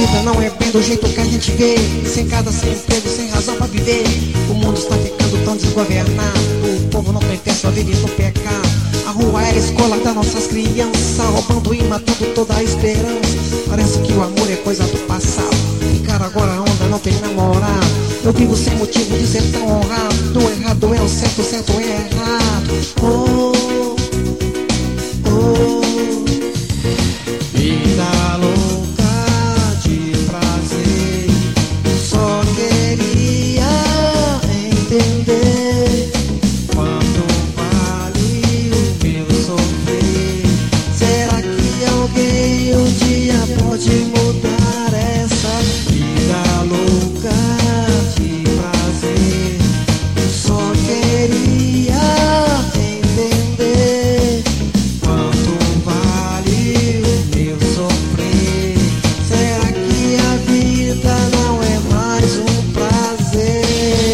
vida não é bem do jeito que a gente vê. Sem casa, sem emprego, sem razão pra viver. O mundo está ficando tão desgovernado. O povo não tem fé, só vive no pecado. A rua é a escola das nossas crianças, roubando e matando toda a esperança. Parece que o amor é coisa do passado. Ficar agora onda, não tem namorado. Eu vivo sem motivo de ser tão honrado. O errado é o certo, o certo é errado. Oh, oh. Vida louca de prazer, só queria entender quanto vale o meu sofrer. Será que alguém um dia pode mudar essa vida louca de prazer? Só queria entender quanto vale o meu sofrer. Será que a vida não é mais um prazer?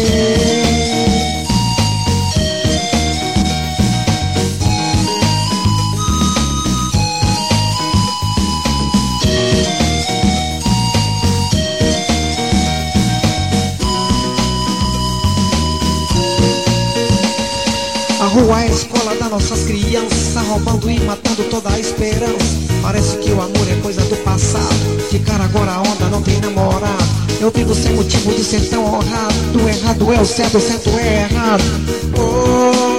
A rua é a escola das nossas crianças, roubando e matando toda a esperança. Parece que o amor é coisa do passado. Ficar agora onda, não tem namorado. Eu vivo sem motivo de ser tão honrado. O errado é o certo é errado. Oh.